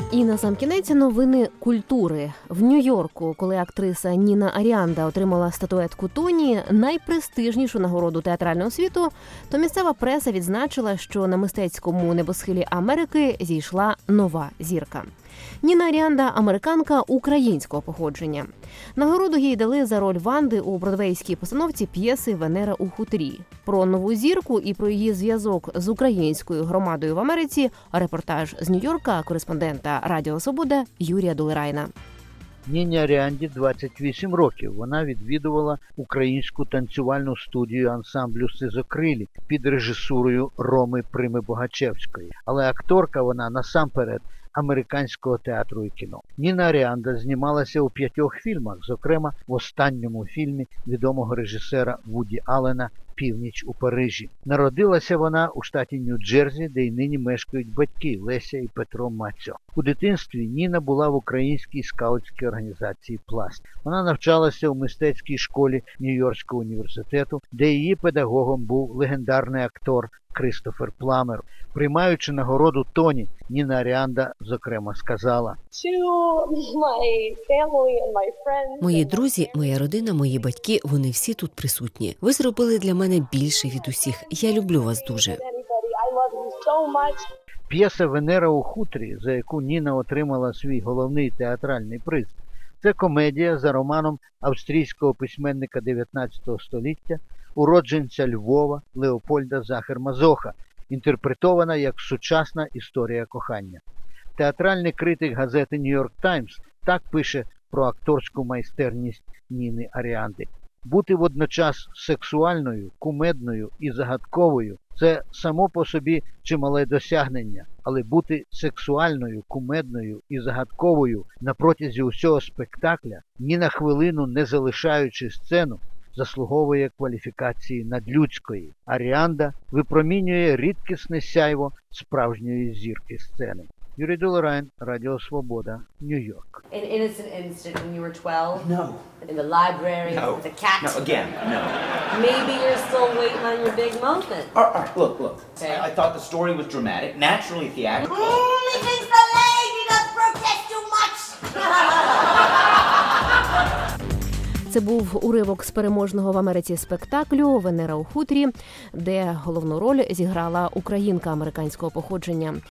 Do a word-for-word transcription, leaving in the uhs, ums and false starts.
І насамкінець новини культури. В Нью-Йорку, коли актриса Ніна Аріанда отримала статуетку Тоні, найпрестижнішу нагороду театрального світу, то місцева преса відзначила, що на мистецькому небосхилі Америки зійшла нова зірка. Ніна Аріанда – американка українського походження. Нагороду їй дали за роль Ванди у бродвейській постановці п'єси «Венера у хуторі». Про нову зірку і про її зв'язок з українською громадою в Америці – репортаж з Нью-Йорка кореспондента Радіо Свобода Юрія Долерайна. Ніні Аріанді двадцять вісім років. Вона відвідувала українську танцювальну студію ансамблю «Сизокрилі» під режисурою Роми Прими-Богачевської. Але акторка вона насамперед американського театру і кіно. Ніна Аріанда знімалася у п'ятьох фільмах, зокрема в останньому фільмі відомого режисера Вуді Аллена «Північ у Парижі». Народилася вона у штаті Нью-Джерсі, де й нині мешкають батьки Леся і Петро Мацьо. У дитинстві Ніна була в українській скаутській організації «Пласт». Вона навчалася у мистецькій школі Нью-Йоркського університету, де її педагогом був легендарний актор Кристофер Пламер. Приймаючи нагороду Тоні, Ніна Аріанда, зокрема, сказала: «Мої друзі, моя родина, мої батьки, вони всі тут присутні. Ви зробили для мене більше від усіх. Я люблю вас дуже». П'єса «Венера у хуторі», за яку Ніна отримала свій головний театральний приз, це комедія за романом австрійського письменника дев'ятнадцятого століття, уродженця Львова Леопольда Захер-Мазоха, інтерпретована як сучасна історія кохання. Театральний критик газети «Нью-Йорк Таймс» так пише про акторську майстерність Ніни Аріанди. Бути водночас сексуальною, кумедною і загадковою – це само по собі чимале досягнення, але бути сексуальною, кумедною і загадковою на протязі усього спектакля, ні на хвилину не залишаючи сцену, заслуговує кваліфікації надлюдської. Аріанда випромінює рідкісне сяйво справжньої зірки сцени. Юрій Долерайн, Радіо Свобода, Нью-Йорк. An innocent incident when you were twelve? No. In the library No. with the cat? No, again, no. Maybe you're still waiting on your big moment. All right, all right, look, look. Okay. I, I thought the story was dramatic, naturally theatrical. He thinks the lady does protest too much. Це був уривок з переможного в Америці спектаклю «Венера у хуторі», де головну роль зіграла українка американського походження.